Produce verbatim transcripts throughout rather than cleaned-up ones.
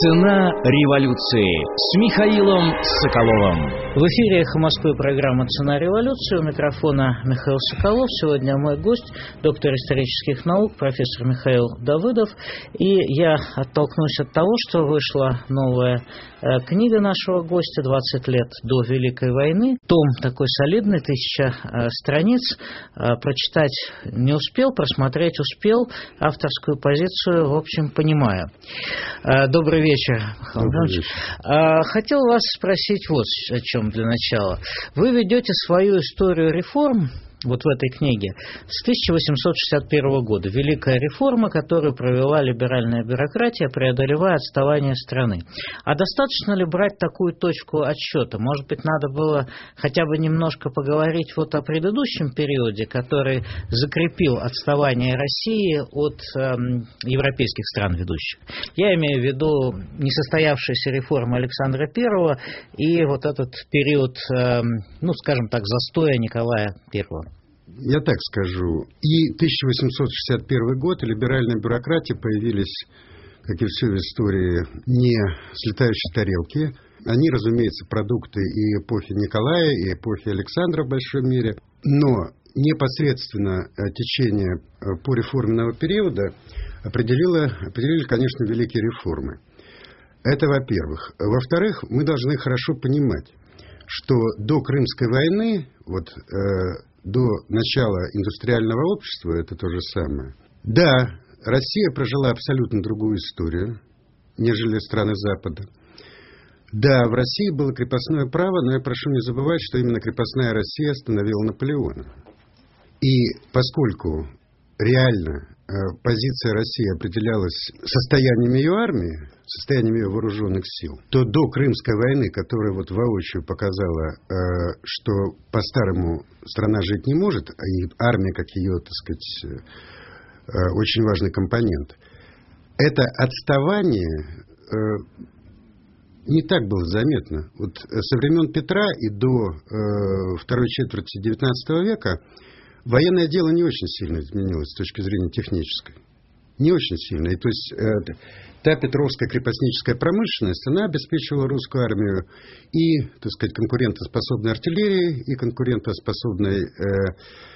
Цена революции с Михаилом Соколовым. В эфире «Эхо Москвы» программа «Цена революции». У микрофона Михаил Соколов. Сегодня мой гость, доктор исторических наук, профессор Михаил Давыдов. И я оттолкнусь от того, что вышла новая э, книга нашего гостя «двадцать лет до Великой войны». Том такой солидный, тысяча э, страниц. Э, прочитать не успел, просмотреть успел. Авторскую позицию, в общем, понимаю. Э, добрый вечер, Михаил Иванович. Э, хотел вас спросить вот о чем для начала. Вы ведете свою историю реформ вот в этой книге с тысяча восемьсот шестьдесят первого года. Великая реформа, которую провела либеральная бюрократия, преодолевая отставание страны. А достаточно ли брать такую точку отсчета? Может быть, надо было хотя бы немножко поговорить вот о предыдущем периоде, который закрепил отставание России от э, европейских стран ведущих. Я имею в виду несостоявшиеся реформы Александра Первого и вот этот период, э, ну, скажем так, застоя Николая Первого. Я так скажу, и тысяча восемьсот шестьдесят первый год, и либеральная бюрократия появились, как и все в истории, не с летающей тарелки. Они, разумеется, продукты и эпохи Николая, и эпохи Александра в большой мере. Но непосредственно течение пореформенного периода определило, определили, конечно, великие реформы. Это во-первых. Во-вторых, мы должны хорошо понимать, что до Крымской войны, вот, э, до начала индустриального общества, это то же самое. Да, Россия прожила абсолютно другую историю, нежели страны Запада. Да, в России было крепостное право, но я прошу не забывать, что именно крепостная Россия остановила Наполеона. И поскольку реально э, позиция России определялась состоянием ее армии, состоянием ее вооруженных сил, то до Крымской войны, которая вот воочию показала, э, что по-старому страна жить не может, а и армия, как ее, так сказать, э, очень важный компонент, это отставание э, не так было заметно. Вот со времен Петра и до э, второй четверти девятнадцатого века военное дело не очень сильно изменилось с точки зрения технической. Не очень сильно. И то есть э, та петровская крепостническая промышленность, она обеспечивала русскую армию и, так сказать, конкурентоспособной артиллерией, и конкурентоспособной э,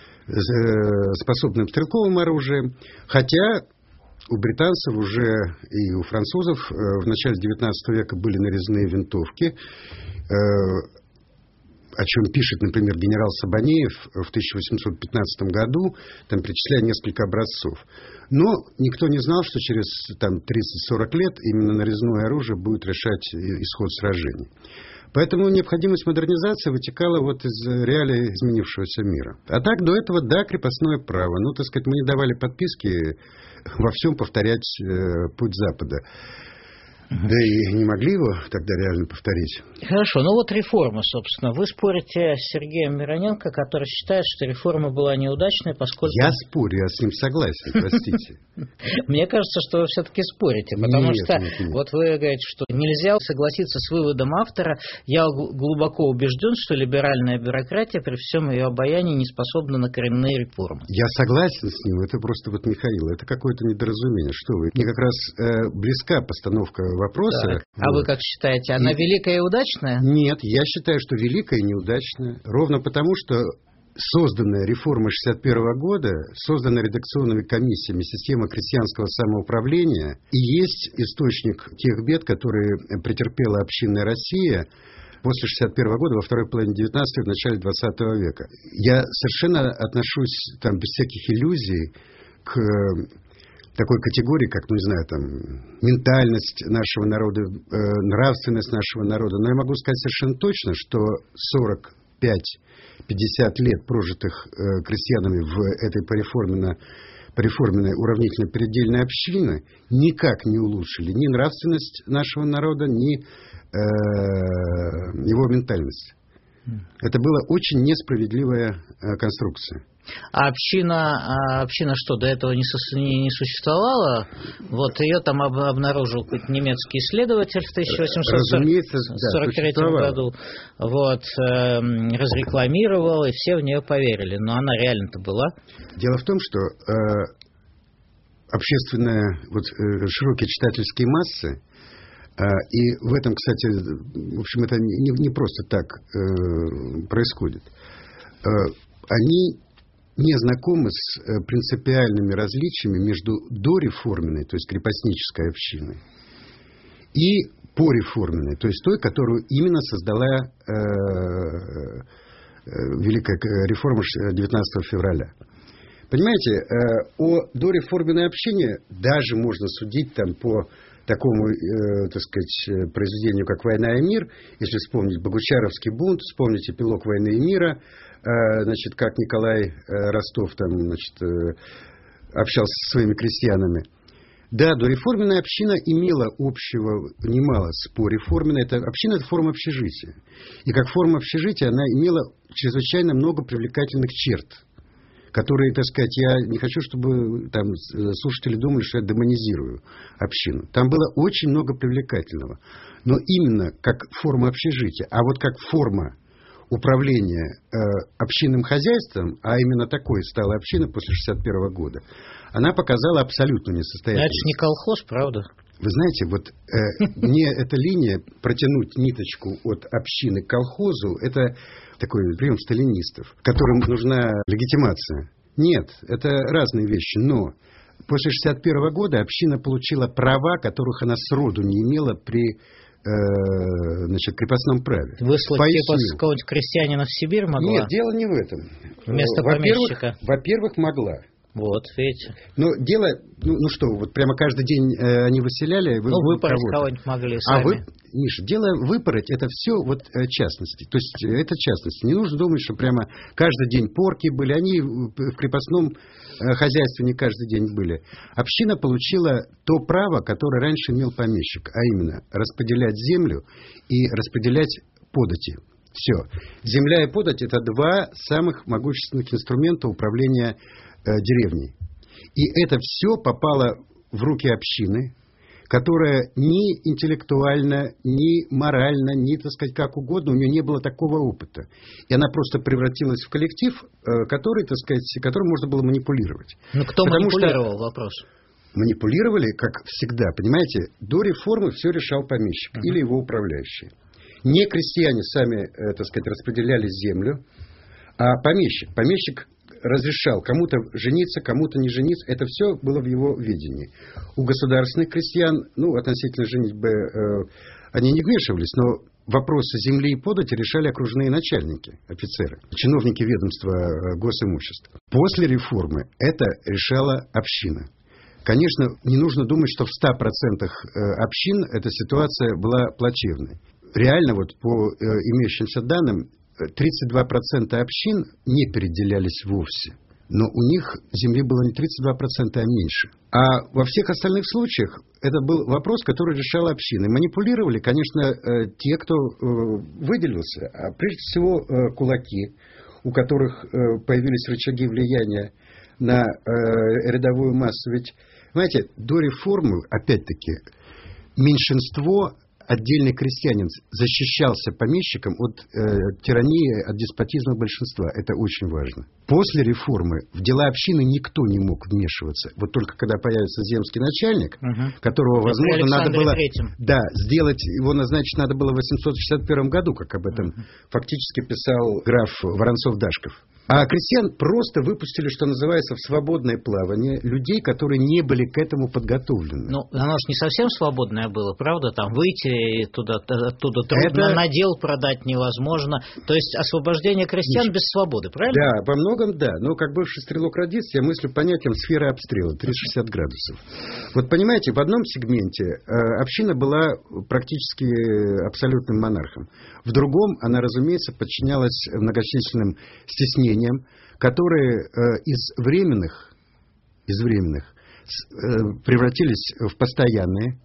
э, способным стрелковым оружием. Хотя у британцев уже и у французов э, в начале девятнадцатого века были нарезные винтовки, э, о чем пишет, например, генерал Сабанеев в тысяча восемьсот пятнадцатом году, там перечисляя несколько образцов. Но никто не знал, что через там, тридцать-сорок лет именно нарезное оружие будет решать исход сражений. Поэтому необходимость модернизации вытекала вот из реалий изменившегося мира. А так, до этого, да, крепостное право. Ну, так сказать, мы не давали подписки во всем повторять э, путь Запада. Да и не могли его тогда реально повторить. Хорошо, ну вот реформа, собственно. Вы спорите с Сергеем Мироненко, который считает, что реформа была неудачной, поскольку... Я спорю, я с ним согласен, простите. Мне кажется, что вы все-таки спорите, потому что вот вы говорите, что нельзя согласиться с выводом автора. Я глубоко убежден, что либеральная бюрократия при всем ее обаянии не способна на коренные реформы. Я согласен с ним, это просто вот Михаил, это какое-то недоразумение. Что вы? Мне как раз э, близка постановка вопроса. А вот. Вы как считаете, она и... великая и удачная? Нет, я считаю, что великая и неудачная. Ровно потому, что созданная реформа шестьдесят первого года, созданная редакционными комиссиями система крестьянского самоуправления и есть источник тех бед, которые претерпела общинная Россия после шестьдесят первого года, во второй половине девятнадцатого и в начале двадцатого века. Я совершенно отношусь там без всяких иллюзий к такой категории, как, ну, не знаю, там, ментальность нашего народа, э, нравственность нашего народа. Но я могу сказать совершенно точно, что сорок пять - пятьдесят лет, прожитых э, крестьянами в этой пореформенной, пореформенной уравнительно-передельной общине, никак не улучшили ни нравственность нашего народа, ни э, его ментальность. Это была очень несправедливая э, конструкция. А община, а община что, до этого не, со, не, не существовала? Вот ее там об, обнаружил какой-то немецкий исследователь в тысяча восемьсот сорок третьем году. Вот, э, разрекламировал, и все в нее поверили. Но она реально-то была. Дело в том, что э, общественные, вот, э, широкие читательские массы, И в этом, кстати, в общем, это не, не просто так э, происходит. Они не знакомы с принципиальными различиями между дореформенной, то есть крепостнической общиной, и пореформенной, то есть той, которую именно создала э, Великая реформа девятнадцатого февраля. Понимаете, э, о дореформенной общине даже можно судить там по такому, э, так сказать, произведению, как «Война и мир», если вспомнить Богучаровский бунт, вспомнить эпилог «Войны и мира», э, значит, как Николай э, Ростов там, значит, э, общался со своими крестьянами. Да, дореформенная община имела общего немало с пореформенной. Это, община – это форма общежития. И как форма общежития она имела чрезвычайно много привлекательных черт, которые, так сказать, я не хочу, чтобы там слушатели думали, что я демонизирую общину. Там было очень много привлекательного. Но именно как форма общежития, а вот как форма управления э, общинным хозяйством, а именно такой стала община после шестьдесят первого года, она показала абсолютную несостоятельность. Это же не колхоз, правда? Вы знаете, вот э, мне эта линия протянуть ниточку от общины к колхозу, это такой прием сталинистов, которым нужна легитимация. Нет, это разные вещи, но после шестьдесят первого года община получила права, которых она сроду не имела при э, значит, крепостном праве. Выслать типа какого-нибудь крестьянина в Сибирь могла? Нет, дело не в этом. Вместо помещика? Во-первых, могла. Вот, видите. Но дело, ну, ну что, вот прямо каждый день э, они выселяли. Вы, ну, выпороть кого-нибудь могли сами. А вы, Миша, дело выпороть, это все вот э, частности. То есть, э, это частности. Не нужно думать, что прямо каждый день порки были. Они в, в крепостном э, хозяйстве не каждый день были. Община получила то право, которое раньше имел помещик. А именно, распределять землю и распределять подати. Все. Земля и подать – это два самых могущественных инструмента управления деревней. И это все попало в руки общины, которая ни интеллектуально, ни морально, ни, так сказать, как угодно, у нее не было такого опыта. И она просто превратилась в коллектив, который, так сказать, которым можно было манипулировать. Ну, кто Потому манипулировал, что вопрос? Манипулировали, как всегда, понимаете, до реформы все решал помещик uh-huh. или его управляющий. Не крестьяне сами, так сказать, распределяли землю, а помещик. Помещик разрешал кому-то жениться, кому-то не жениться. Это все было в его видении. У государственных крестьян, ну, относительно женитьбы, э, они не вмешивались, но вопросы земли и подати решали окружные начальники, офицеры, чиновники ведомства э, госимущества. После реформы это решала община. Конечно, не нужно думать, что в ста процентах общин эта ситуация была плачевной. Реально, вот по э, имеющимся данным, тридцать два процента общин не переделялись вовсе. Но у них земли было не тридцать два процента, а меньше. А во всех остальных случаях это был вопрос, который решала община. Манипулировали, конечно, те, кто выделился. А прежде всего кулаки, у которых появились рычаги влияния на рядовую массу. Ведь, знаете, до реформы, опять-таки, меньшинство... Отдельный крестьянин защищался помещиком от э, тирании, от деспотизма большинства. Это очень важно. После реформы в дела общины никто не мог вмешиваться. Вот только когда появится земский начальник, угу. которого, возможно, надо было... Третьим. Да, сделать, его назначить надо было в восемьсот шестьдесят первом году, как об этом угу. фактически писал граф Воронцов-Дашков. А крестьян просто выпустили, что называется, в свободное плавание людей, которые не были к этому подготовлены. Ну, оно же не совсем свободное было, правда? Там выйти туда, оттуда трудно, это... надел продать невозможно. То есть освобождение крестьян Миш... без свободы, правильно? Да, во многом да. Но как бывший стрелок-радист, я мыслю понятием сферы обстрела, триста шестьдесят градусов. Вот понимаете, в одном сегменте э, община была практически абсолютным монархом. В другом она, разумеется, подчинялась многочисленным стеснениям, которые э, из временных, из временных э, превратились в постоянные.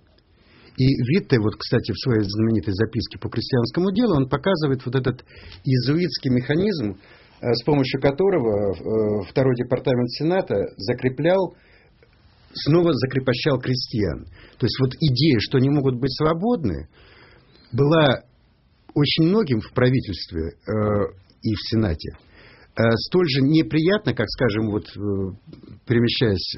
И Витте, вот, кстати, в своей знаменитой записке по крестьянскому делу, он показывает вот этот иезуитский механизм, э, с помощью которого э, второй департамент Сената закреплял, снова закрепощал крестьян. То есть вот идея, что они могут быть свободны, была очень многим в правительстве э, и в Сенате столь же неприятно, как, скажем, вот, перемещаясь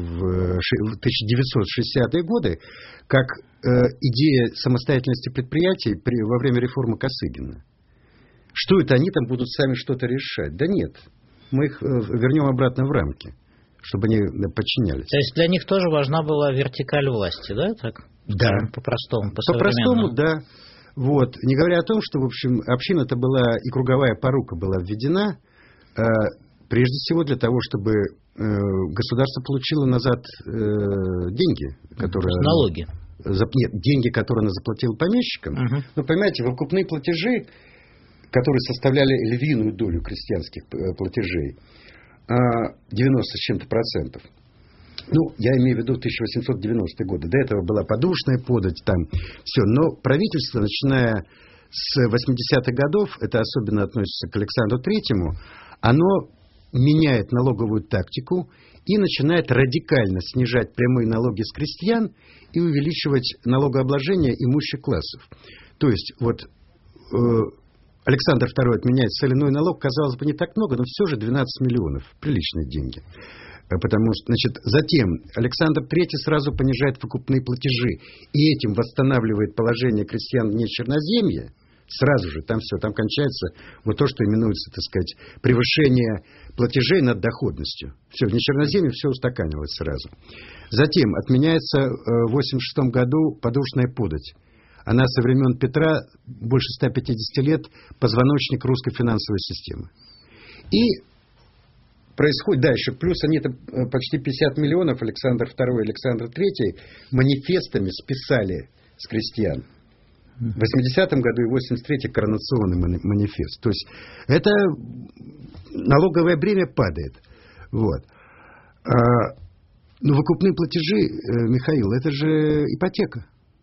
в тысяча девятьсот шестидесятые годы, как идея самостоятельности предприятий при, во время реформы Косыгина. Что это они там будут сами что-то решать? Да нет, мы их вернем обратно в рамки, чтобы они подчинялись. То есть для них тоже важна была вертикаль власти, да? Так, да. По-простому, по-современному. По-простому, да. Вот. Не говоря о том, что, в общем, община-то была, и круговая порука была введена, э, прежде всего для того, чтобы э, государство получило назад э, деньги, которые... Налоги. За, нет, деньги, которые оно заплатило помещикам. Угу. Ну, понимаете, выкупные платежи, которые составляли львиную долю крестьянских платежей, девяносто с чем-то процентов. Ну, я имею в виду тысяча восемьсот девяностые годы. До этого была подушная подать, там все. Но правительство, начиная с восьмидесятых годов, это особенно относится к Александру Третьему, оно меняет налоговую тактику и начинает радикально снижать прямые налоги с крестьян и увеличивать налогообложение имущих классов. То есть, вот... Александр Второй отменяет соляной налог, казалось бы, не так много, но все же двенадцать миллионов. Приличные деньги. Потому что, значит, затем Александр Третий сразу понижает выкупные платежи и этим восстанавливает положение крестьян вне Черноземья. Сразу же, там все, там кончается вот то, что именуется, так сказать, превышение платежей над доходностью. Все, вне Черноземья все устаканилось сразу. Затем отменяется в восемьдесят шестом году подушная подать. Она со времен Петра, больше ста пятидесяти лет, позвоночник русской финансовой системы. И происходит дальше. Плюс они-то почти пятьдесят миллионов Александр Второй и Александр Третий манифестами списали с крестьян. В восьмидесятом году и в восемьдесят третьем коронационный манифест. То есть это налоговое бремя падает. Вот. А, но выкупные платежи, Михаил, это же ипотека.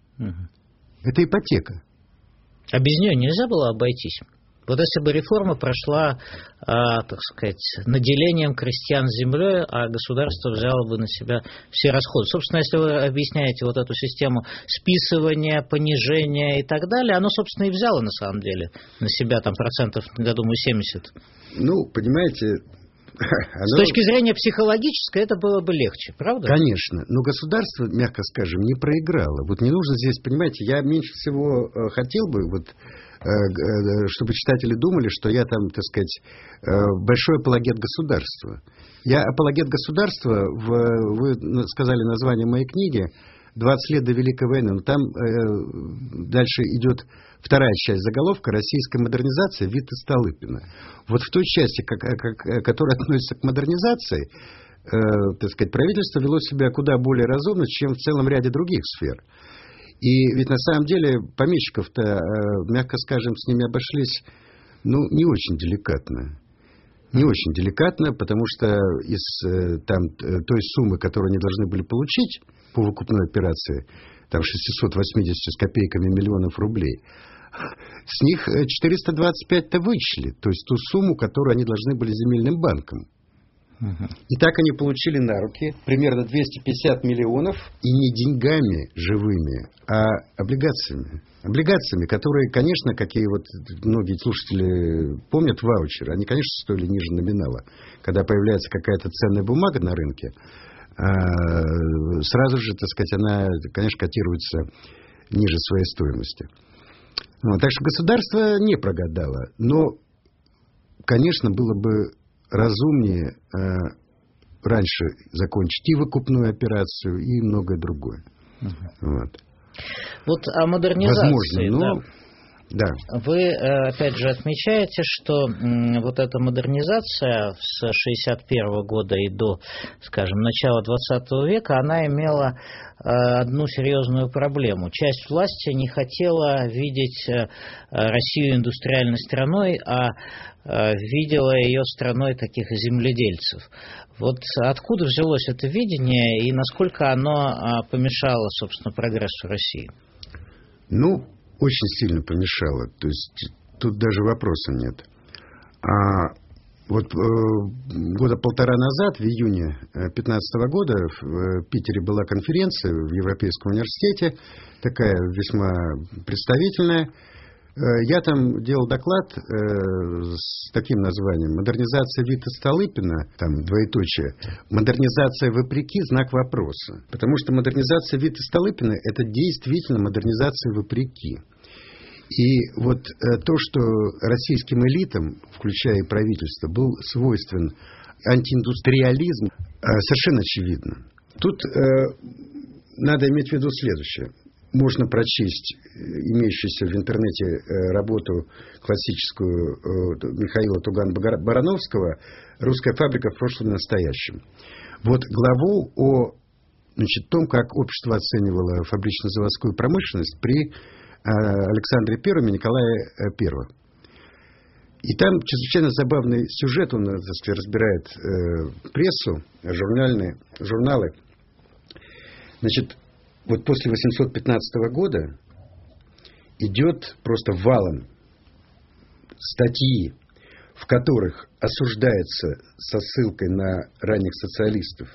Это ипотека. А без нее нельзя было обойтись? Вот если бы реформа прошла, а, так сказать, наделением крестьян землей, а государство взяло бы на себя все расходы. Собственно, если вы объясняете вот эту систему списывания, понижения и так далее, оно, собственно, и взяло, на самом деле, на себя там процентов, я думаю, семьдесят. Ну, понимаете... Оно... С точки зрения психологической это было бы легче, правда? Конечно, но государство, мягко скажем, не проиграло. Вот не нужно здесь, понимаете, я меньше всего э, хотел бы, вот, э, э, чтобы читатели думали, что я там, так сказать, э, большой апологет государства. Я апологет государства, в, вы сказали название моей книги «двадцать лет до Великой войны». Но там э, дальше идет вторая часть заголовка «Российская модернизация. Витте Столыпина». Вот в той части, как, как, которая относится к модернизации, э, так сказать, правительство вело себя куда более разумно, чем в целом ряде других сфер. И ведь на самом деле помещиков-то, э, мягко скажем, с ними обошлись, ну, не очень деликатно. Не очень деликатно, потому что из э, там, той суммы, которую они должны были получить по выкупной операции, там шестьсот восемьдесят с копейками миллионов рублей, с них четыреста двадцать пять-то вычли, то есть ту сумму, которую они должны были земельным банкам. Uh-huh. И так они получили на руки примерно двести пятьдесят миллионов, и не деньгами живыми, а облигациями. Облигациями, которые, конечно, какие вот многие слушатели помнят, ваучеры, они, конечно, стоили ниже номинала. Когда появляется какая-то ценная бумага на рынке, сразу же, так сказать, она, конечно, котируется ниже своей стоимости. Вот, так что государство не прогадало. Но, конечно, было бы разумнее э, раньше закончить и выкупную операцию, и многое другое. Uh-huh. Вот. Вот о модернизации. Возможно, но... Да. Да. Вы, опять же, отмечаете, что вот эта модернизация с шестьдесят первого года и до, скажем, начала двадцатого века, она имела одну серьезную проблему. Часть власти не хотела видеть Россию индустриальной страной, а видела ее страной таких земледельцев. Вот откуда взялось это видение и насколько оно помешало, собственно, прогрессу России? Ну, очень сильно помешало. То есть тут даже вопроса нет. А вот э, года полтора назад, в июне две тысячи пятнадцатого года, в Питере была конференция в Европейском университете, такая весьма представительная, Я там делал доклад с таким названием «Модернизация Вита Столыпина», там двоеточие, «Модернизация вопреки, знак вопроса». Потому что модернизация Вита Столыпина – это действительно модернизация вопреки. И вот то, что российским элитам, включая и правительство, был свойствен антииндустриализм, совершенно очевидно. Тут надо иметь в виду следующее. Можно прочесть имеющуюся в интернете работу классическую Михаила Туган-Барановского «Русская фабрика в прошлом и настоящем». Вот главу о, значит, том, как общество оценивало фабрично-заводскую промышленность при Александре Первом и Николае Первом. И там чрезвычайно забавный сюжет, он, так сказать, разбирает э, прессу, журнальные, журналы. Значит, вот после восемьсот пятнадцатого года идет просто валом статьи, в которых осуждается со ссылкой на ранних социалистов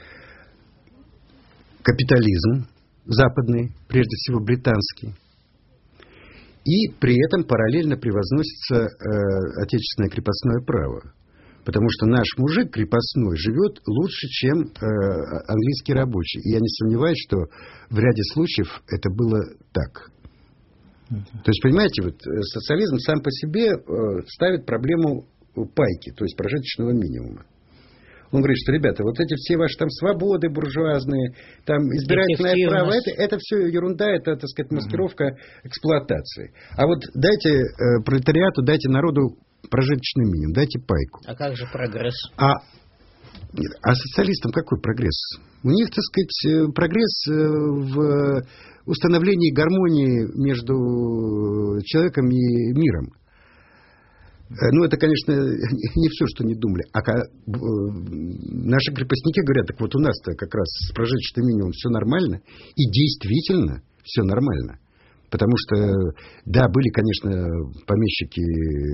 капитализм западный, прежде всего британский. И при этом параллельно превозносится э, отечественное крепостное право. Потому что наш мужик крепостной живет лучше, чем э, английский рабочий. И я не сомневаюсь, что в ряде случаев это было так. То есть, понимаете, вот социализм сам по себе э, ставит проблему пайки, то есть прожиточного минимума. Он говорит, что, ребята, вот эти все ваши там свободы буржуазные, там избирательное право, это, это все ерунда, это, так сказать, маскировка эксплуатации. А вот дайте э, пролетариату, дайте народу прожиточный минимум, дайте пайку. А как же прогресс? А, а социалистам какой прогресс? У них, так сказать, прогресс в установлении гармонии между человеком и миром. Ну, это, конечно, не все, что не думали. А наши крепостники говорят, так вот у нас-то как раз с прожиточным минимумом все нормально. И действительно все нормально. Потому что, да, были, конечно, помещики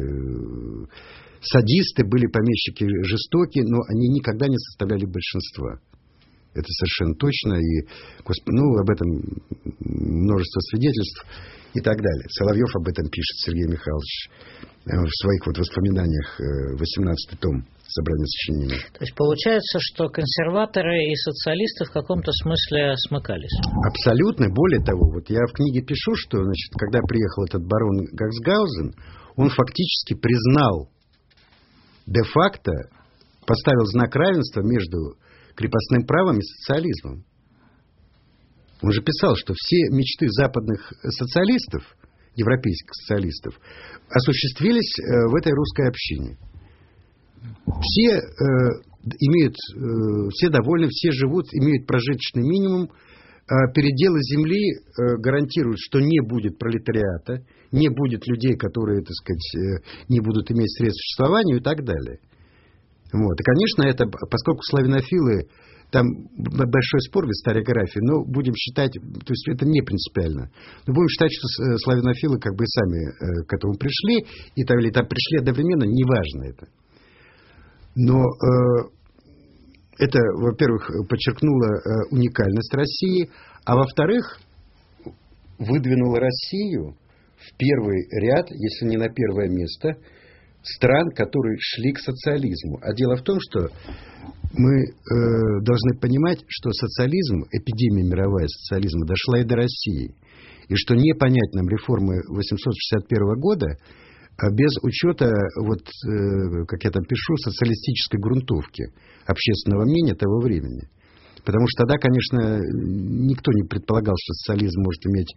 садисты, были помещики жестокие, но они никогда не составляли большинства. Это совершенно точно. И, ну, об этом множество свидетельств и так далее. Соловьев об этом пишет, Сергей Михайлович, в своих вот воспоминаниях, восемнадцатый том собрания сочинений. То есть получается, что консерваторы и социалисты в каком-то смысле смыкались? Абсолютно. Более того, вот я в книге пишу, что, значит, когда приехал этот барон Гаксгаузен, он фактически признал, де-факто поставил знак равенства между крепостным правом и социализмом. Он же писал, что все мечты западных социалистов, европейских социалистов, осуществились в этой русской общине. Все э, имеют, э, все довольны, все живут, имеют прожиточный минимум. Э, переделы земли э, гарантируют, что не будет пролетариата, не будет людей, которые, так сказать, э, не будут иметь средств к существованию и так далее. Вот. И, конечно, это, поскольку славянофилы, там большой спор в историографии, но будем считать, то есть это не принципиально, но будем считать, что славянофилы как бы сами э, к этому пришли, и там, или там пришли одновременно, неважно это. Но э, это, во-первых, подчеркнуло э, уникальность России, а во-вторых, выдвинуло Россию в первый ряд, если не на первое место, стран, которые шли к социализму. А дело в том, что мы э, должны понимать, что социализм, эпидемия мировая социализма дошла и до России. И что не понять нам реформы восемьсот шестьдесят первого года без учета, вот, э, как я там пишу, социалистической грунтовки общественного мнения того времени. Потому что тогда, конечно, никто не предполагал, что социализм может иметь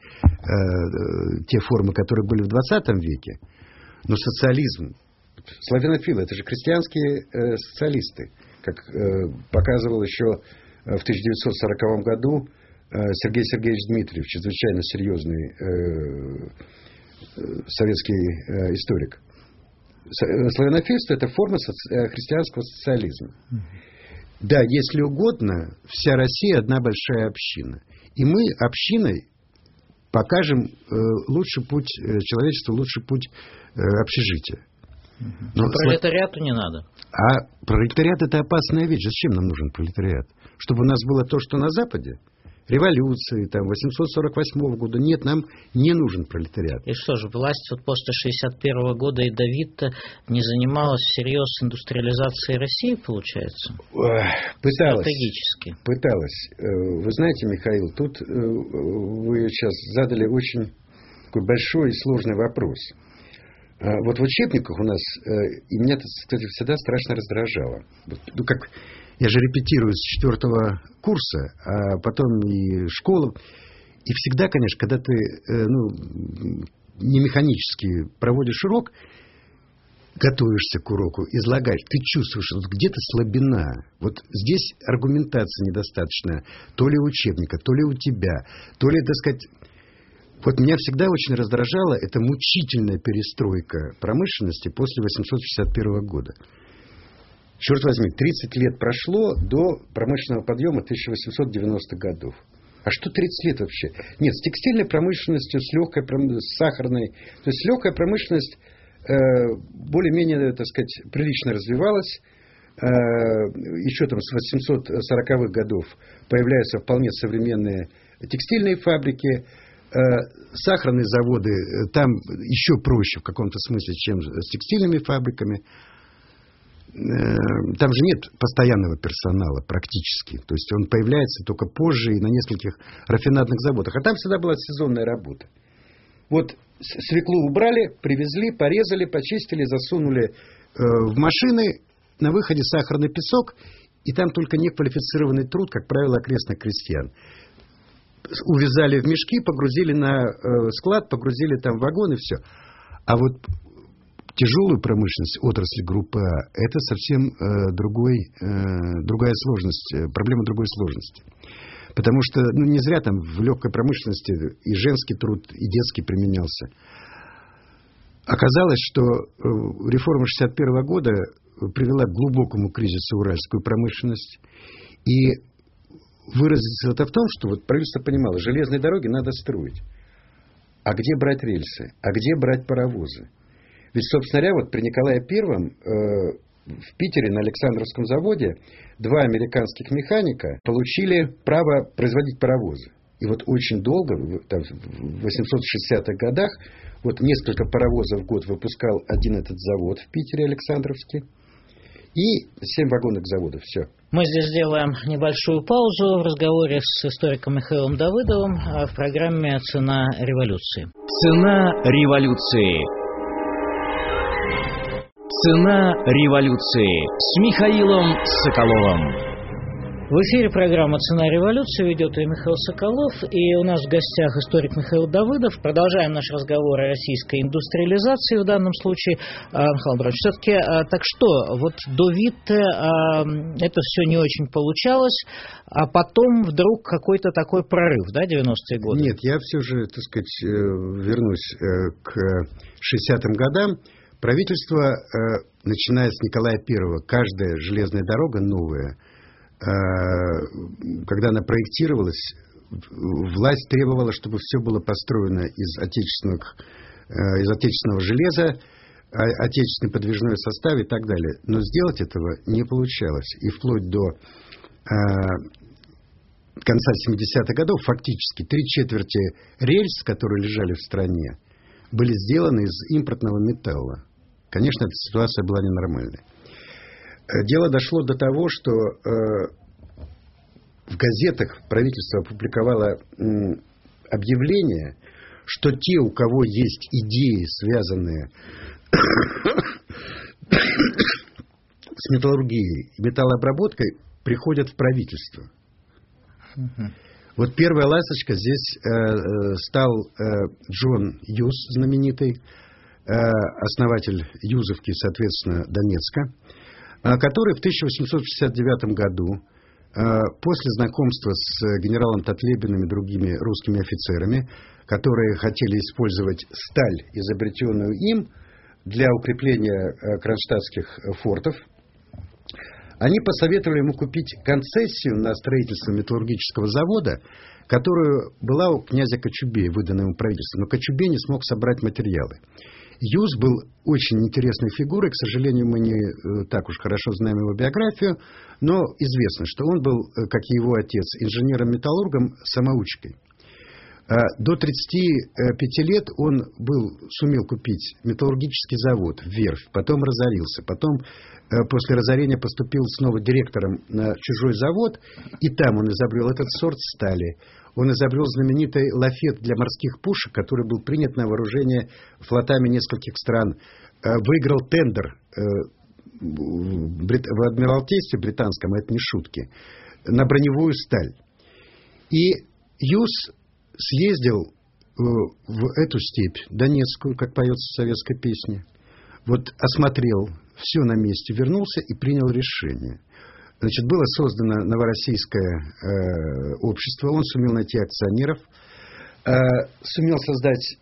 э, те формы, которые были в двадцатом веке. Но социализм, славянофилы, это же крестьянские э, социалисты. Как э, показывал еще в тысяча девятьсот сороковом году э, Сергей Сергеевич Дмитриев, чрезвычайно серьезный э, советский э, историк. Славянофильство – это форма соци... христианского социализма. Mm-hmm. Да, если угодно, вся Россия – одна большая община. И мы общиной покажем э, лучший путь э, человечеству, лучший путь э, общежития. Mm-hmm. Но пролетариату не надо. А пролетариат – это опасная вещь. Зачем нам нужен пролетариат? Чтобы у нас было то, что на Западе? революции, там, восемьсот сорок восьмого года. Нет, нам не нужен пролетариат. И что же, власть вот после шестьдесят первого года и до Витте не занималась всерьез индустриализацией России, получается? Пыталась. Стратегически. Пыталась. Вы знаете, Михаил, тут вы сейчас задали очень такой большой и сложный вопрос. Вот в учебниках у нас, и меня это, кстати, всегда страшно раздражало. Ну, как я же репетирую с четвертого курса, а потом и школу. И всегда, конечно, когда ты ну, не механически проводишь урок, готовишься к уроку, излагаешь, ты чувствуешь, вот где-то слабина. Вот здесь аргументации недостаточно. То ли у учебника, то ли у тебя, то ли, так сказать... Вот меня всегда очень раздражала эта мучительная перестройка промышленности после восемьсот шестьдесят первого года. Черт возьми, тридцать лет прошло до промышленного подъема тысяча восемьсот девяностых годов. А что тридцать лет вообще? Нет, с текстильной промышленностью, с легкой промышленностью, с сахарной. То есть легкая промышленность э, более-менее, так сказать, прилично развивалась. Э, еще там с восемьсот сороковых годов появляются вполне современные текстильные фабрики. Сахарные заводы, там еще проще в каком-то смысле, чем с текстильными фабриками. Там же нет постоянного персонала практически. То есть он появляется только позже и на нескольких рафинадных заводах. А там всегда была сезонная работа. Вот свеклу убрали, привезли, порезали, почистили, засунули в машины. На выходе сахарный песок. И там только неквалифицированный труд, как правило, окрестных крестьян. Увязали в мешки, погрузили на э, склад, погрузили там в вагон и все. А вот тяжелую промышленность, отрасль группы А, это совсем э, другой, э, другая сложность, э, проблема другой сложности. Потому что ну, не зря там в легкой промышленности и женский труд, и детский применялся. Оказалось, что э, реформа шестьдесят первого года привела к глубокому кризису уральскую промышленность. И выразиться это в том, что вот правительство понимало, железные дороги надо строить. А где брать рельсы? А где брать паровозы? Ведь, собственно говоря, вот при Николае Первом э, в Питере на Александровском заводе два американских механика получили право производить паровозы. И вот очень долго, там, в восемьсот шестидесятых годах, вот несколько паровозов в год выпускал один этот завод в Питере, Александровский. И семь вагонных заводов. Все. Мы здесь сделаем небольшую паузу в разговоре с историком Михаилом Давыдовым в программе «Цена революции». Цена революции. Цена революции с Михаилом Соколовым. В эфире программа «Цена революции», ведет ее Михаил Соколов, и у нас в гостях историк Михаил Давыдов. Продолжаем наш разговор о российской индустриализации в данном случае. Михаил Андреевич, все-таки, так что, вот до Витте это все не очень получалось, а потом вдруг какой-то такой прорыв, да, девяностые годы? Нет, я все же, так сказать, вернусь к шестидесятым годам. Правительство, начиная с Николая Первого, каждая железная дорога новая, когда она проектировалась, власть требовала, чтобы все было построено из отечественных, из отечественного железа, отечественный подвижной состав и так далее. Но сделать этого не получалось. И вплоть до конца семидесятых годов фактически три четверти рельс, которые лежали в стране, были сделаны из импортного металла. Конечно, эта ситуация была ненормальной. Дело дошло до того, что э, в газетах правительство опубликовало э, объявление, что те, у кого есть идеи, связанные с металлургией и металлообработкой, приходят в правительство. Uh-huh. Вот первая ласточка здесь э, стал э, Джон Юз, знаменитый, э, основатель Юзовки, соответственно, Донецка, который в тысяча восемьсот шестьдесят девятом году, после знакомства с генералом Татлебиным и другими русскими офицерами, которые хотели использовать сталь, изобретенную им, для укрепления кронштадтских фортов, они посоветовали ему купить концессию на строительство металлургического завода, которая была у князя Кочубея, выданная ему правительством. Но Кочубей не смог собрать материалы. Юз был очень интересной фигурой. К сожалению, мы не так уж хорошо знаем его биографию, но известно, что он был, как и его отец, инженером-металлургом, самоучкой. До тридцати пяти лет он был, сумел купить металлургический завод, верфь, потом разорился, потом после разорения поступил снова директором на чужой завод, и там он изобрел этот сорт стали. Он изобрел знаменитый лафет для морских пушек, который был принят на вооружение флотами нескольких стран. Выиграл тендер в Адмиралтействе британском, это не шутки, на броневую сталь. И Юз съездил в эту степь, Донецкую, как поется в советской песне, вот осмотрел все на месте, вернулся и принял решение. Значит, было создано новороссийское э, общество, он сумел найти акционеров, э, сумел создать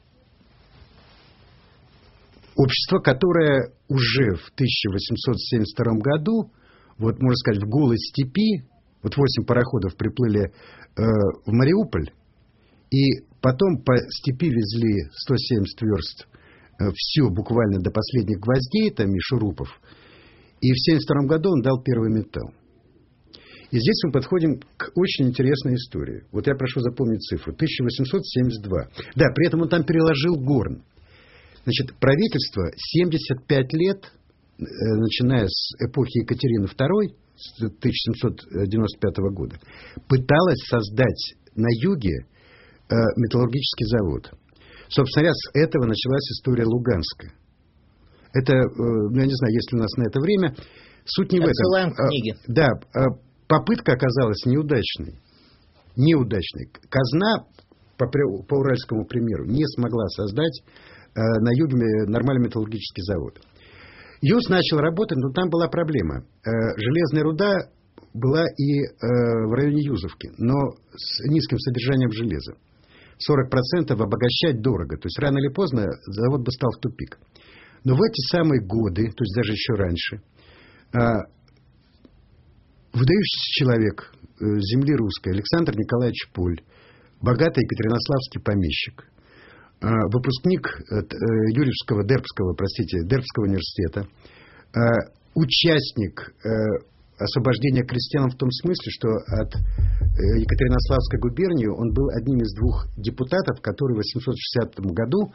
общество, которое уже в тысяча восемьсот семьдесят втором году, вот можно сказать, в голой степи, вот восемь пароходов приплыли э, в Мариуполь, и потом по степи везли сто семьдесят верст, э, все буквально до последних гвоздей там и шурупов. И в семьдесят втором году он дал первый металл. И здесь мы подходим к очень интересной истории. Вот я прошу запомнить цифру. тысяча восемьсот семьдесят два. Да, при этом он там переложил горн. Значит, правительство семьдесят пять лет, начиная с эпохи Екатерины второй, с тысяча семьсот девяносто пятого года, пыталось создать на юге э, металлургический завод. Собственно говоря, с этого началась история Луганска. Это, ну, я не знаю, есть ли у нас на это время. Суть не в этом. Отсылаем к книге. Да, попытка оказалась неудачной. Неудачной. Казна, по, по уральскому примеру, не смогла создать э, на юге нормальный металлургический завод. Юз начал работать, но там была проблема. Э, железная руда была и э, в районе Юзовки, но с низким содержанием железа. сорок процентов обогащать дорого. То есть рано или поздно завод бы стал в тупик. Но в эти самые годы, то есть даже еще раньше, выдающийся человек земли русской Александр Николаевич Поль, богатый екатеринославский помещик, выпускник Юрьевского, Дербского, простите, Дербского университета, участник освобождения крестьян в том смысле, что от Екатеринославской губернии он был одним из двух депутатов, которые в восемьсот шестидесятом году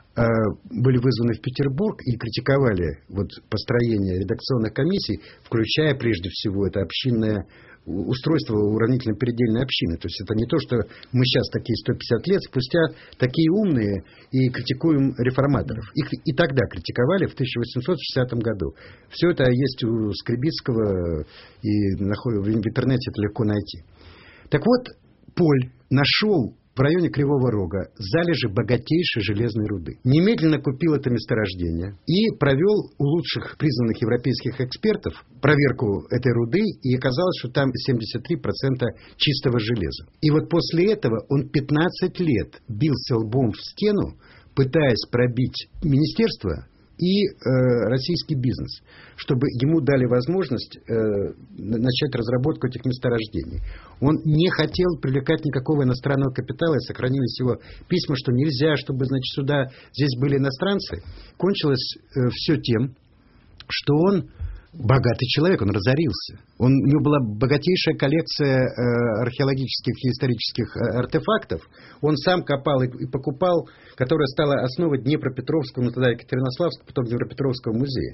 были вызваны в Петербург и критиковали вот построение редакционных комиссий, включая прежде всего это общинное устройство уравнительно-передельной общины. То есть это не то, что мы сейчас такие сто пятьдесят лет спустя такие умные и критикуем реформаторов. Их и тогда критиковали в тысяча восемьсот шестидесятом году. Все это есть у Скребицкого, и в интернете это легко найти. Так вот, Поль нашел в районе Кривого Рога залежи богатейшей железной руды. Немедленно купил это месторождение и провел у лучших признанных европейских экспертов проверку этой руды, и оказалось, что там семьдесят три процента чистого железа. И вот после этого он пятнадцать лет бился лбом в стену, пытаясь пробить министерство и э, российский бизнес, чтобы ему дали возможность э, начать разработку этих месторождений. Он не хотел привлекать никакого иностранного капитала, и сохранились его письма, что нельзя, чтобы, значит, сюда, здесь были иностранцы. Кончилось э, все тем, что он богатый человек, он разорился. Он, у него была богатейшая коллекция э, археологических и исторических э, артефактов. Он сам копал и, и покупал, которая стала основой Днепропетровского, ну тогда Екатеринославского, потом Днепропетровского музея.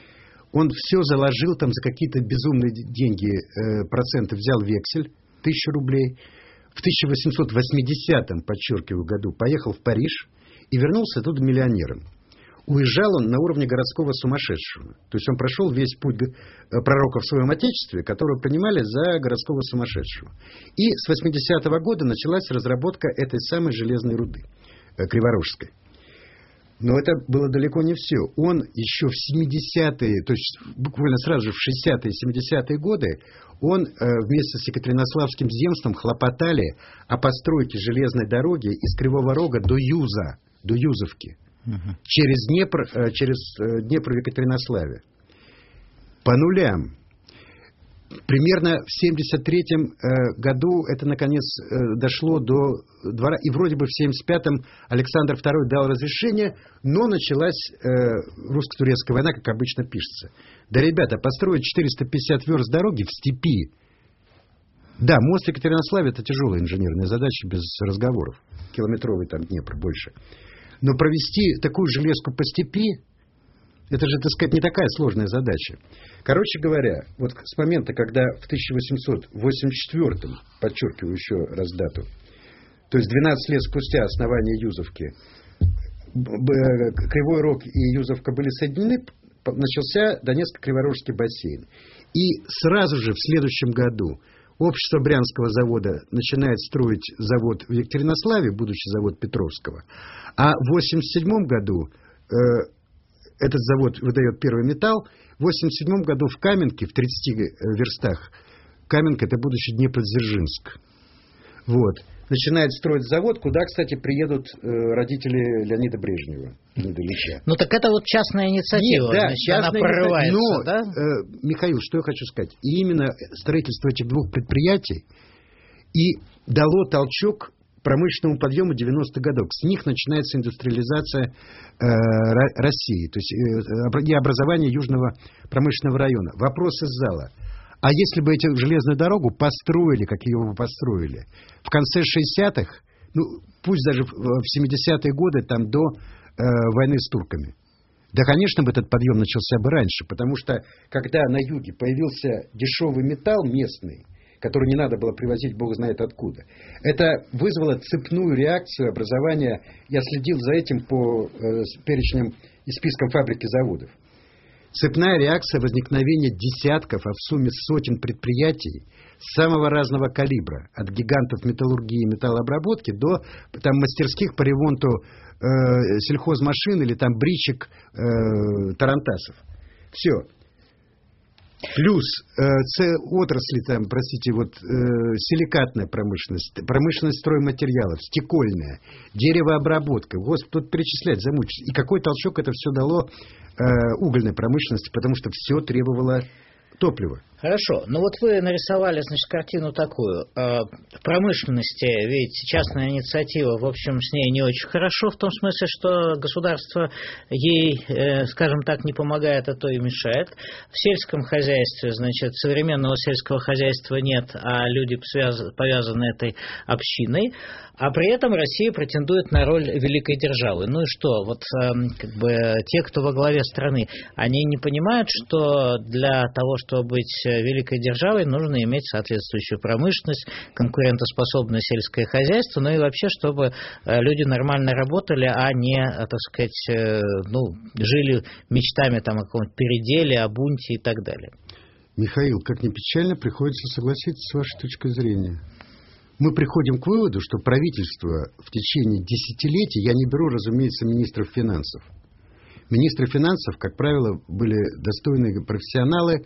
Он все заложил там за какие-то безумные деньги, э, проценты, взял вексель, тысячу рублей. В тысяча восемьсот восьмидесятом, подчеркиваю, году поехал в Париж и вернулся оттуда миллионером. Уезжал он на уровне городского сумасшедшего. То есть он прошел весь путь пророка в своем отечестве, которого принимали за городского сумасшедшего. И с восьмидесятого года началась разработка этой самой железной руды, Криворожской. Но это было далеко не все. Он еще в семидесятые, то есть буквально сразу же в шестидесятые и семидесятые годы, он вместе с Екатеринославским земством хлопотали о постройке железной дороги из Кривого Рога до Юза, до Юзовки. Через Днепр, через Днепр в Екатеринославе. По нулям. Примерно в семьдесят третьем э, году это, наконец, э, дошло до двора. И вроде бы в семьдесят пятом Александр второй дал разрешение, но началась э, русско-турецкая война, как обычно пишется. Да, ребята, построить четыреста пятьдесят верст дороги в степи. Да, мост в Екатеринославе — это тяжелая инженерная задача, без разговоров. Километровый там Днепр больше. Но провести такую железку по степи, это же, так сказать, не такая сложная задача. Короче говоря, вот с момента, когда в тысяча восемьсот восемьдесят четвёртом, подчеркиваю еще раз дату, то есть двенадцать лет спустя основания Юзовки, Кривой Рог и Юзовка были соединены, начался Донецко-Криворожский бассейн. И сразу же в следующем году общество Брянского завода начинает строить завод в Екатеринославе, будущий завод Петровского. А в восемьдесят седьмом году э, этот завод выдает первый металл. В восемьдесят седьмом году в Каменке, в тридцати верстах, Каменка — это будущий Днепродзержинск. Вот. Начинает строить завод, куда, кстати, приедут э, родители Леонида Брежнева, Леонида Ильича. Ну так это вот частная инициатива. Нет, да, значит, частная она прорывается, но, да? Э, Михаил, что я хочу сказать. И именно строительство этих двух предприятий и дало толчок промышленному подъему девяностых годов. С них начинается индустриализация э, России, то есть э, и образование Южного промышленного района. Вопрос из зала. А если бы эту железную дорогу построили, как ее вы построили, в конце шестидесятых, ну, пусть даже в семидесятые годы, там, до э, войны с турками, да, конечно, бы этот подъем начался бы раньше, потому что, когда на юге появился дешевый металл местный, который не надо было привозить бог знает откуда, это вызвало цепную реакцию образования. Я следил за этим по э, перечням и спискам фабрик и заводов. Цепная реакция возникновения десятков, а в сумме сотен предприятий самого разного калибра, от гигантов металлургии и металлообработки до там, мастерских по ремонту э, сельхозмашин или там бричек э, тарантасов. Все. Плюс э, отрасли, там, простите, вот, э, силикатная промышленность, промышленность стройматериалов, стекольная, деревообработка. Господи, тут перечислять замучить. И какой толчок это все дало э, угольной промышленности, потому что все требовало топлива. Хорошо. Ну вот вы нарисовали, значит, картину такую. В промышленности, видите, частная инициатива, в общем, с ней не очень хорошо, в том смысле, что государство ей, скажем так, не помогает, а то и мешает. В сельском хозяйстве, значит, современного сельского хозяйства нет, а люди повязаны этой общиной. А при этом Россия претендует на роль великой державы. Ну и что? Вот как бы те, кто во главе страны, они не понимают, что для того, чтобы быть великой державой, нужно иметь соответствующую промышленность, конкурентоспособное сельское хозяйство, ну и вообще, чтобы люди нормально работали, а не, так сказать, ну, жили мечтами там, о каком-то переделе, о бунте и так далее. Михаил, как ни печально, приходится согласиться с вашей точкой зрения. Мы приходим к выводу, что правительство в течение десятилетий, я не беру, разумеется, министров финансов. Министры финансов, как правило, были достойные профессионалы,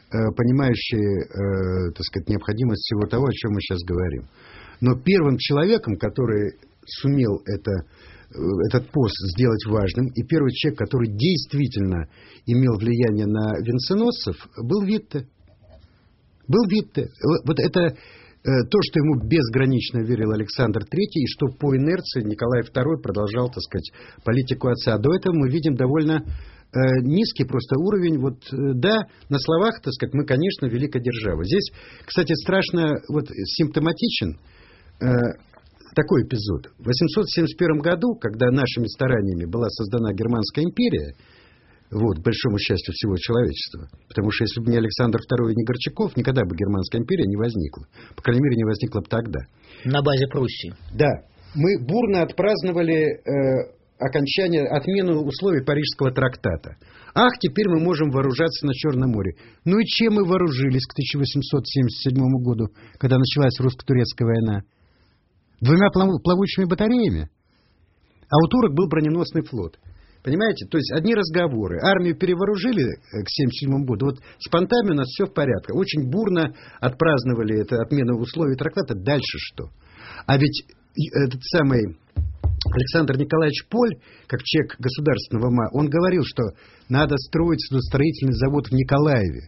понимающие, так сказать, необходимость всего того, о чем мы сейчас говорим. Но первым человеком, который сумел это, этот пост сделать важным, и первый человек, который действительно имел влияние на венценосцев, был Витте. Был Витте. Вот это то, что ему безгранично верил Александр Третий, и что по инерции Николай Второй продолжал, так сказать, политику отца. До этого мы видим довольно э, низкий просто уровень. Вот, э, да, на словах, так сказать, мы, конечно, великая держава. Здесь, кстати, страшно вот, симптоматичен э, такой эпизод. В восемьсот семьдесят первом году, когда нашими стараниями была создана Германская империя, вот, к большому счастью всего человечества. Потому что если бы не Александр Второй и не Горчаков, никогда бы Германская империя не возникла. По крайней мере, не возникла бы тогда. На базе Пруссии. Да. Мы бурно отпраздновали э, окончание, отмену условий Парижского трактата. Ах, теперь мы можем вооружаться на Черном море. Ну и чем мы вооружились к тысяча восемьсот семьдесят седьмому году, когда началась русско-турецкая война? Двумя плавучими батареями. А у турок был броненосный флот. Понимаете? То есть одни разговоры. Армию перевооружили к семьдесят седьмому году. Вот с понтами у нас все в порядке. Очень бурно отпраздновали это, отмену условий трактата. Дальше что? А ведь этот самый Александр Николаевич Поль, как человек государственного ума, он говорил, что надо строить судостроительный завод в Николаеве.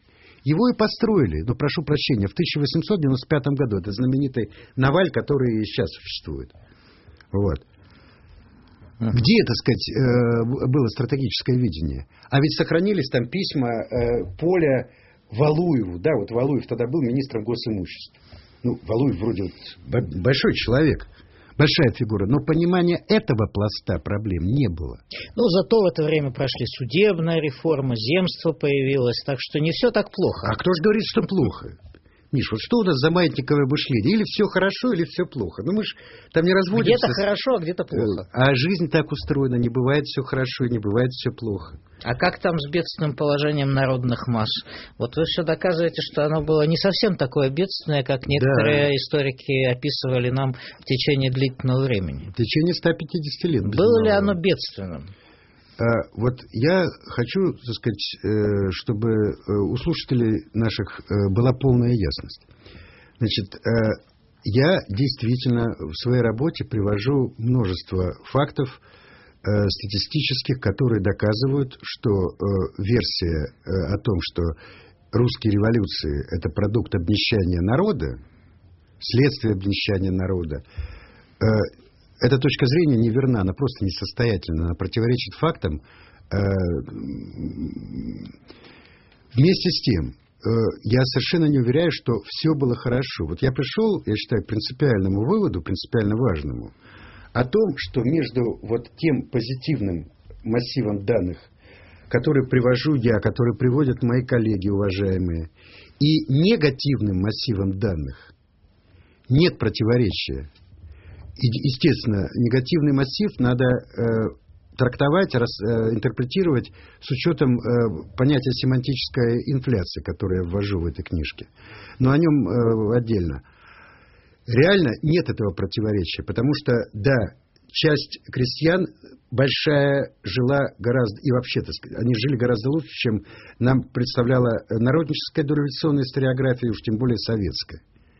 Его и построили, ну, прошу прощения, в тысяча восемьсот девяносто пятом году. Это знаменитый Наваль, который и сейчас существует. Вот. Где, так сказать, было стратегическое видение? А ведь сохранились там письма Поля Валуеву. Да, вот Валуев тогда был министром госимущества. Ну, Валуев вроде вот большой человек, большая фигура, но понимания этого пласта проблем не было. Ну, зато в это время прошли судебная реформа, земство появилось, так что не все так плохо. А кто же говорит, что плохо? Миш, вот что у нас за маятниковое мышление? Или все хорошо, или все плохо. Ну, мы же там не разводимся. Где-то хорошо, а где-то плохо. А жизнь так устроена. Не бывает все хорошо, не бывает все плохо. А как там с бедственным положением народных масс? Вот вы все доказываете, что оно было не совсем такое бедственное, как некоторые да. историки описывали нам в течение длительного времени. В течение ста пятидесяти лет. Было ли оно бедственным? А, вот я хочу, так сказать, чтобы у слушателей наших была полная ясность. Значит, я действительно в своей работе привожу множество фактов статистических, которые доказывают, что версия о том, что русские революции – это продукт обнищания народа, следствие обнищания народа, эта точка зрения неверна, она просто несостоятельна, она противоречит фактам. Вместе с тем, я совершенно не уверяю, что все было хорошо. Вот я пришел, я считаю, к принципиальному выводу, принципиально важному, о том, что между вот тем позитивным массивом данных, которые привожу я, которые приводят мои коллеги уважаемые, и негативным массивом данных нет противоречия. И, естественно, негативный массив надо э, трактовать, рас, э, интерпретировать с учетом э, понятия семантической инфляции, которое я ввожу в этой книжке. Но о нем э, отдельно. Реально нет этого противоречия, потому что, да, часть крестьян большая жила гораздо, и вообще, так сказать, они жили гораздо лучше, чем нам представляла народническая дореволюционная историография, уж тем более советская.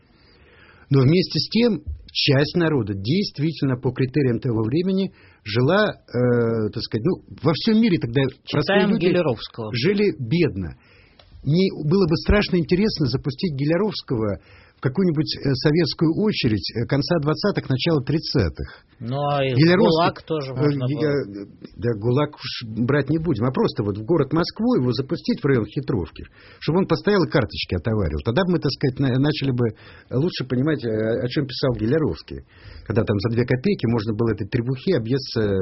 Но вместе с тем, часть народа действительно по критериям того времени жила, э, так сказать, ну, во всем мире тогда Читаем простые люди Гелеровского. Жили бедно. Не, было бы страшно интересно запустить Гелеровского в какую-нибудь советскую очередь конца двадцатых, начала тридцатых. Ну, а и ГУЛАГ тоже можно было. Да, ГУЛАГ уж брать не будем. А просто вот в город Москву его запустить в район Хитровки, чтобы он постоял и карточки отоварил. Тогда бы мы, так сказать, начали бы лучше понимать, о чем писал Гелеровский. Когда там за две копейки можно было этой требухи объесться.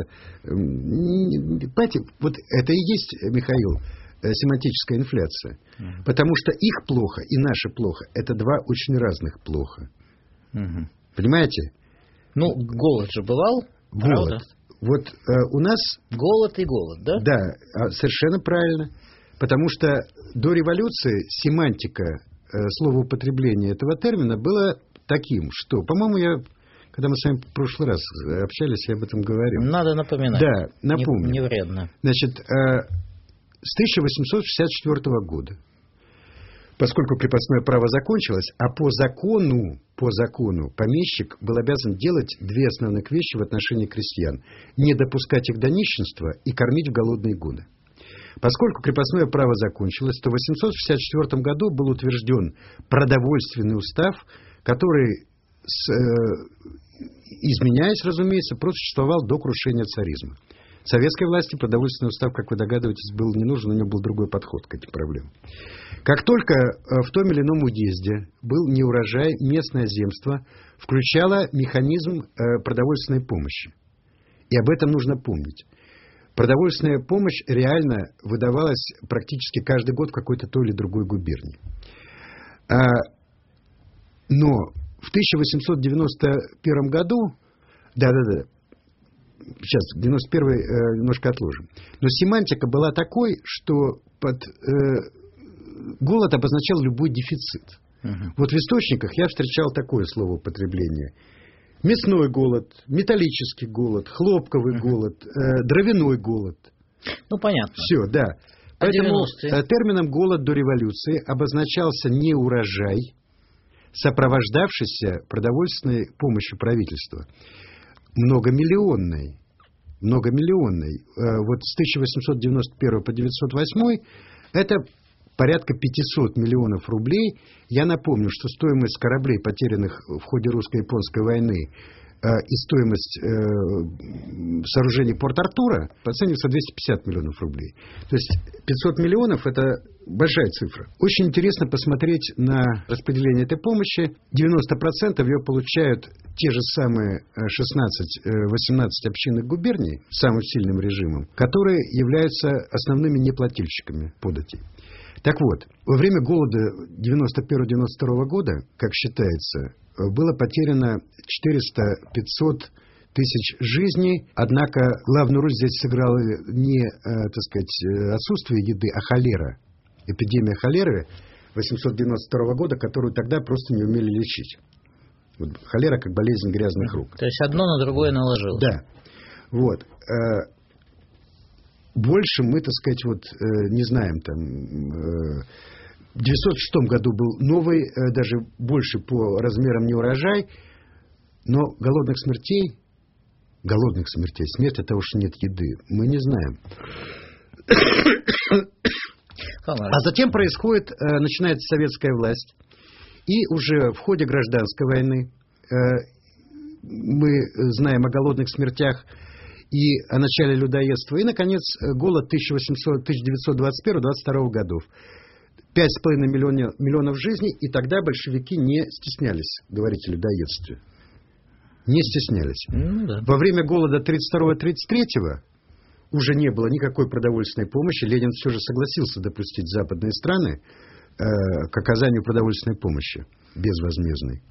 Понимаете, вот это и есть, Михаил, семантическая инфляция. Uh-huh. Потому что их плохо и наше плохо. Это два очень разных плохо. Uh-huh. Понимаете? Ну, голод же бывал, голод. Правда? Вот э, у нас... Голод и голод, да? Да, совершенно правильно. Потому что до революции семантика э, словоупотребления этого термина была таким, что, по-моему, я... Когда мы с вами в прошлый раз общались, я об этом говорил. Надо напоминать. Да, напомню. Не, не вредно. Значит... Э, С тысяча восемьсот шестьдесят четвёртого года, поскольку крепостное право закончилось, а по закону, по закону помещик был обязан делать две основных вещи в отношении крестьян: не допускать их до нищенства и кормить в голодные годы. Поскольку крепостное право закончилось, то в восемьсот шестьдесят четвёртом году был утвержден продовольственный устав, который, с, э, изменяясь, разумеется, просуществовал до крушения царизма. Советской власти продовольственный устав, как вы догадываетесь, был не нужен, у него был другой подход к этим проблемам. Как только в том или ином уезде был неурожай, местное земство включало механизм продовольственной помощи. И об этом нужно помнить. Продовольственная помощь реально выдавалась практически каждый год в какой-то той или другой губернии. Но в тысяча восемьсот девяносто первом году, да-да-да, сейчас, девяносто первый э, немножко отложим. Но семантика была такой, что под э, голод обозначал любой дефицит. Uh-huh. Вот в источниках я встречал такое словоупотребление: мясной голод, металлический голод, хлопковый uh-huh. голод, э, дровяной голод. Ну, понятно. Все, да. А Поэтому э, термином голод до революции обозначался неурожай, сопровождавшийся продовольственной помощью правительства. Многомиллионной. Многомиллионной. Вот с тысяча восемьсот девяносто первого по девятьсот восьмой это порядка пятьсот миллионов рублей. Я напомню, что стоимость кораблей, потерянных в ходе русско-японской войны, и стоимость э, сооружений Порт-Артура оценивается двести пятьдесят миллионов рублей. То есть пятьсот миллионов – это большая цифра. Очень интересно посмотреть на распределение этой помощи. девяносто процентов ее получают те же самые шестнадцать-восемнадцать общинных губерний с самым сильным режимом, которые являются основными неплательщиками податей. Так вот, во время голода девяносто первого — девяносто второго года, как считается, было потеряно четыреста-пятьсот тысяч жизней. Однако главную роль здесь сыграло не, так сказать, отсутствие еды, а холера. Эпидемия холеры восемьсот девяносто второго года, которую тогда просто не умели лечить. Вот, холера как болезнь грязных рук. То есть одно на другое наложилось. Да. Вот. Больше мы, так сказать, вот не знаем там. В девятьсот шестом году был новый, даже больше по размерам неурожай, но голодных смертей, голодных смертей, смерть от того, что нет еды, мы не знаем. А затем происходит, начинается советская власть, и уже в ходе гражданской войны мы знаем о голодных смертях и о начале людоедства, и, наконец, голод тысяча девятьсот двадцать первого — двадцать второго годов. Пять с половиной миллионов, миллионов жизней, и тогда большевики не стеснялись говорить о людоедстве. Не стеснялись. Ну, да. Во время голода тридцать второго — тридцать третьего уже не было никакой продовольственной помощи. Ленин все же согласился допустить западные страны э, к оказанию продовольственной помощи безвозмездной.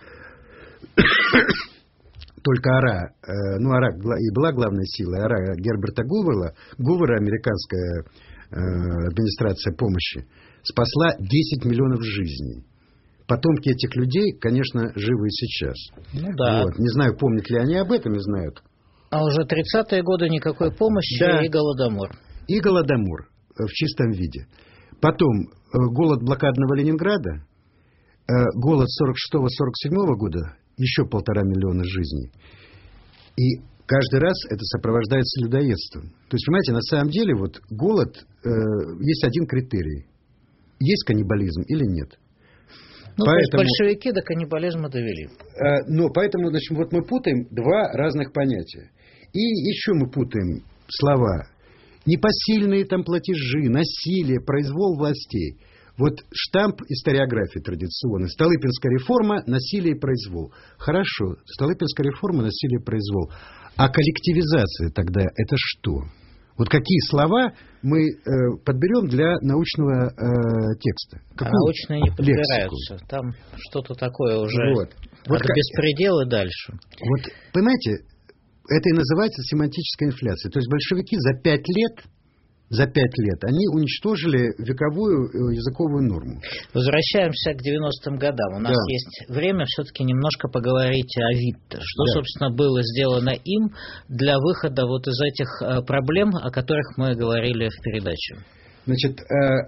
Только АРА, э, ну АРА и была главной силой, АРА Герберта Гувера, Гувера, американская э, администрация помощи, спасла десять миллионов жизней. Потомки этих людей, конечно, живы и сейчас. Ну да. Вот. Не знаю, помнят ли они об этом, не знают. А уже тридцатые годы никакой помощи, да. И голодомор. И голодомор в чистом виде. Потом голод блокадного Ленинграда, голод сорок шестого — сорок седьмого года, еще полтора миллиона жизней. И каждый раз это сопровождается людоедством. То есть, понимаете, на самом деле вот голод, э, есть один критерий. Есть каннибализм или нет? Ну, поэтому, то есть большевики до каннибализма довели. Э, но поэтому, значит, вот мы путаем два разных понятия. И еще мы путаем слова. Непосильные там платежи, насилие, произвол властей. Вот штамп историографии традиционной. Столыпинская реформа, насилие и произвол. Хорошо, Столыпинская реформа, насилие и произвол. А коллективизация тогда это что? Вот какие слова мы э, подберем для научного э, текста? Какую а научные не подбираются. Лексику? Там что-то такое уже вот. от Вот беспредела дальше. Вот, понимаете, это и называется семантическая инфляция. То есть большевики за пять лет, за пять лет они уничтожили вековую языковую норму. Возвращаемся к девяностым годам. У нас да. есть время все-таки немножко поговорить о Витте. Что, да. собственно, было сделано им для выхода вот из этих проблем, о которых мы говорили в передаче? Значит, э,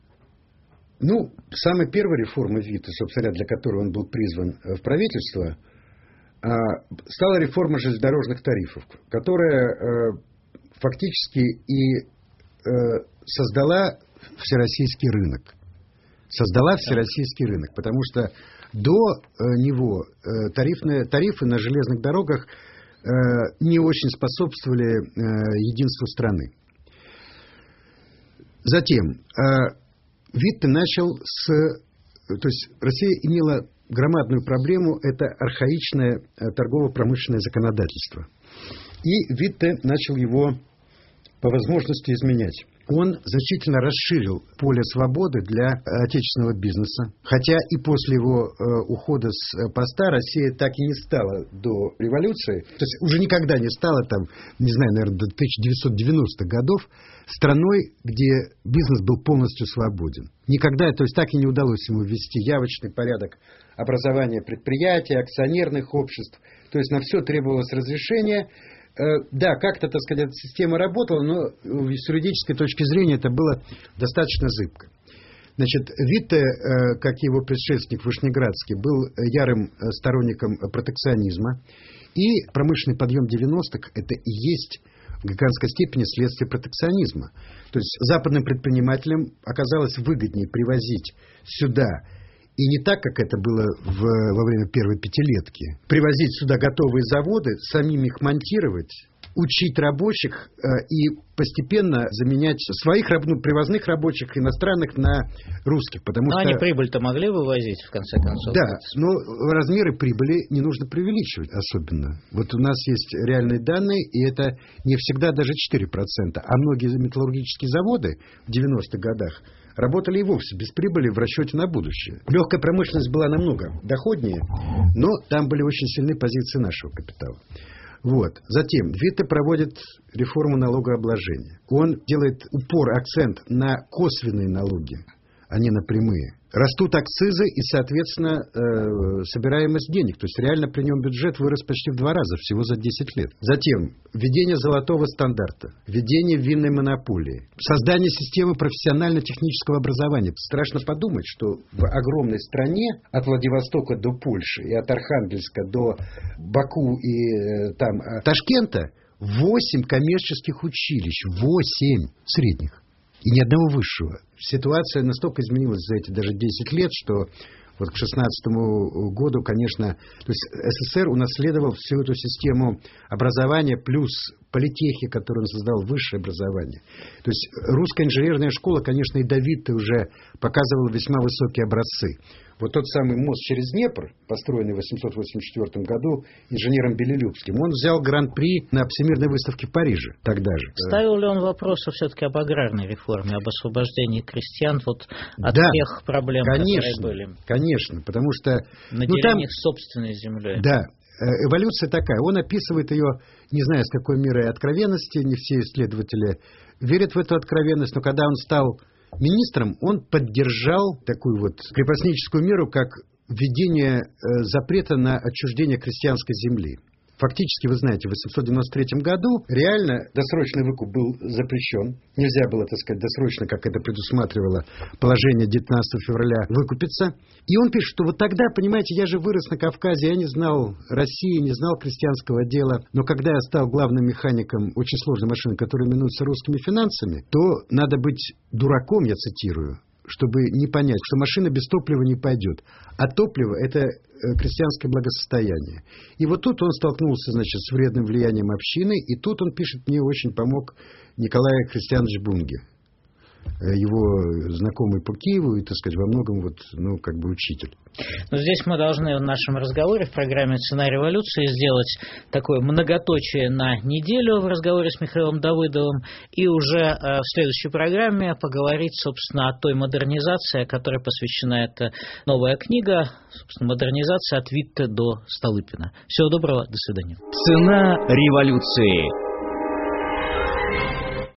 ну, самая первая реформа Витте, собственно, для которой он был призван в правительство, э, стала реформа железнодорожных тарифов, которая э, фактически и создала всероссийский рынок. Создала всероссийский рынок, потому что до него тарифные, тарифы на железных дорогах не очень способствовали единству страны. Затем Витте начал с... То есть Россия имела громадную проблему, это архаичное торгово-промышленное законодательство. И Витте начал его по возможности изменять. Он значительно расширил поле свободы для отечественного бизнеса. Хотя и после его э, ухода с поста Россия так и не стала до революции, то есть уже никогда не стала, там, не знаю, наверное, до тысяча девятьсот девяностых годов, страной, где бизнес был полностью свободен. Никогда, то есть так и не удалось ему ввести явочный порядок образования предприятий, акционерных обществ. То есть на все требовалось разрешение. Да, как-то, так сказать, эта система работала, но с юридической точки зрения это было достаточно зыбко. Значит, Витте, как и его предшественник Вышнеградский, был ярым сторонником протекционизма. И промышленный подъем девяностых – это и есть в гигантской степени следствие протекционизма. То есть западным предпринимателям оказалось выгоднее привозить сюда, и не так, как это было в, во время первой пятилетки, привозить сюда готовые заводы, самим их монтировать, учить рабочих э, и постепенно заменять своих ну, привозных рабочих иностранных на русских. Потому но что они прибыль-то могли вывозить, в конце концов. Да, но размеры прибыли не нужно преувеличивать особенно. Вот у нас есть реальные данные, и это не всегда даже четыре процента. А многие металлургические заводы в девяностых годах работали и вовсе без прибыли в расчете на будущее. Легкая промышленность была намного доходнее, но там были очень сильные позиции нашего капитала. Вот. Затем Витте проводит реформу налогообложения. Он делает упор, акцент на косвенные налоги, а не на прямые. Растут акцизы и, соответственно, э, собираемость денег. То есть реально при нем бюджет вырос почти в два раза, всего за десять лет. Затем введение золотого стандарта, введение винной монополии, создание системы профессионально-технического образования. Страшно подумать, что в огромной стране от Владивостока до Польши и от Архангельска до Баку и э, там, Ташкента восемь коммерческих училищ, восемь средних. И ни одного высшего. Ситуация настолько изменилась за эти даже десять лет, что вот к шестнадцатому году, конечно, то есть СССР унаследовал всю эту систему образования плюс политехи, которую он создал, высшее образование. То есть русская инженерная школа, конечно, и до Витте уже показывала весьма высокие образцы. Вот тот самый мост через Днепр, построенный в восемьсот восемьдесят четвёртом году инженером Белелюбским, он взял гран-при на Всемирной выставке в Париже тогда же. Ставил ли он вопросы все-таки об аграрной реформе, об освобождении крестьян вот от да, тех проблем, конечно, которые были? Конечно, потому что... Наделение ну, там, их собственной землей. Да. Эволюция такая. Он описывает ее, не знаю, с какой мерой откровенности, не все исследователи верят в эту откровенность, но когда он стал министром, он поддержал такую вот крепостническую меру, как введение запрета на отчуждение крестьянской земли. Фактически, вы знаете, в восемьсот девяносто третьем году реально досрочный выкуп был запрещен. Нельзя было, так сказать, досрочно, как это предусматривало положение девятнадцатого февраля, выкупиться. И он пишет, что вот тогда, понимаете, я же вырос на Кавказе, я не знал России, не знал крестьянского дела. Но когда я стал главным механиком очень сложной машины, которая именуется русскими финансами, то надо быть дураком, я цитирую, чтобы не понять, что машина без топлива не пойдет. А топливо – это крестьянское благосостояние. И вот тут он столкнулся, значит, с вредным влиянием общины, и тут он пишет, мне очень помог Николай Христианович Бунге, его знакомый по Киеву и, так сказать, во многом вот, ну, как бы учитель. Но здесь мы должны в нашем разговоре в программе «Цена революции» сделать такое многоточие на неделю в разговоре с Михаилом Давыдовым и уже э, в следующей программе поговорить, собственно, о той модернизации, которой посвящена эта новая книга, собственно, модернизация от Витте до Столыпина. Всего доброго, до свидания. Цена революции.